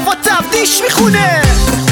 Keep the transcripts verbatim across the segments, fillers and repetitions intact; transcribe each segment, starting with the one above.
مصطفی تفتیش میخونه.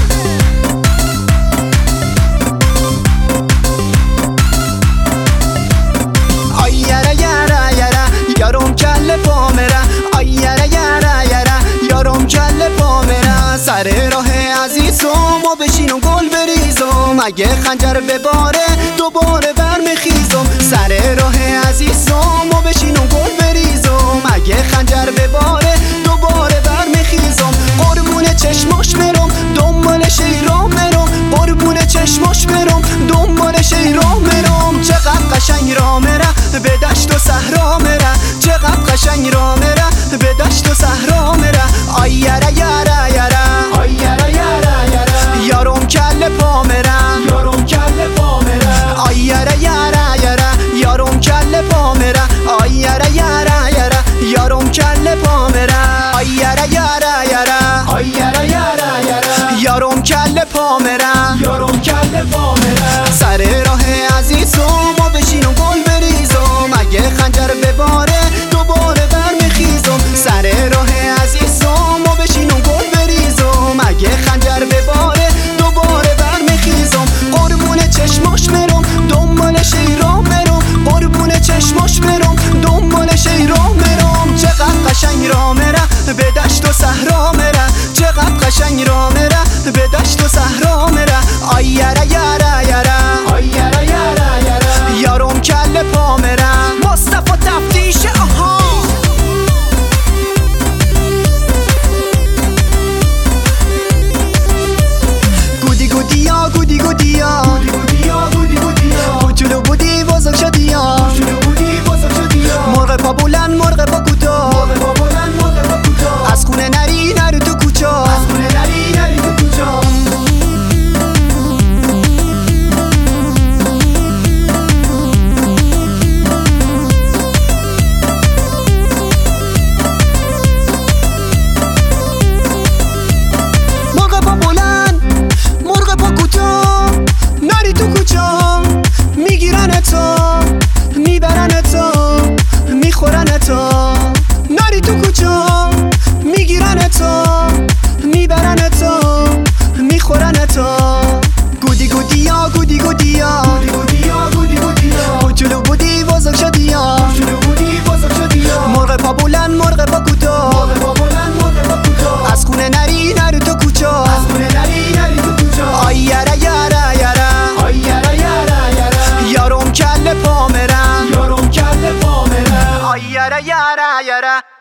آی یره یره یره یارم کل پا میره، آی یره یره یره یارم کل پا میره. سر راه عزیزم و بشینم گل بریزم، اگه خنجر بباره دوباره برمیخیزم. سر راه عزیزم و بشینم گل بریزم، اگه خنجر بباره دوباره برمیخیزم. قربون چشماش میرم دنبالش ای راه میرم، قربون چشماش میرم دنبالش ای راه میرم. چقدر قشنگ راه میره به دشت و صحرا میره، چقدر قشنگ راه میره به دشت و صحرا میره. آی یره یره یره آی یره یره یره یارم کل پا میره، یارم کل پا میره. آی یره یره یره یارم کل پا میره، آی یره یره یره یارم کل پا میره. آی یره یره یره آی یره یره یره یارم کل پا میره، یارم کل پا میره. سر راه عزیزم و بشینم گل بریزم، اگه خنجر بباره دوباره برمیخیزم. سر راه عزیزم و بشینم گل بریزم، اگه خنجر بباره دوباره برمیخیزم. قربون چشماش میرم دنبالش ای راه میرم، قربون چشماش میرم دنبالش ای راه میرم. چقدر قشنگ راه میره به دشت و صحرا میره، چقدر قشنگ راه میره به دشت و صحرا میره. آی یره یره یره آی یره یره یره یارم کل پا میره. مصطفی تفتیش آها. گودی گودیا گودی گودیا کوچولو بودی بزرگ شدی، مرغ پا بلند مرغ پا کوتاه، از خونه نری نرو تو کوچا. مرغ پا بلند مرغ پا کوتاه، نری تو کوچا میگیرن تو میبرن تو میخورن تو. نری تو کوچا میگیرن تو میبرن تو میخورن تو. گودی گودیا گودی گودیا کوچولو بودی بزرگ شدی، مرغ پا بلند مرغ پا کوتاه، از خونه نری نرو تو کوچا. آی یره یره یره آی یره یره یره یارم کل پا میره، یارم کل پا میره. آی یره یره یره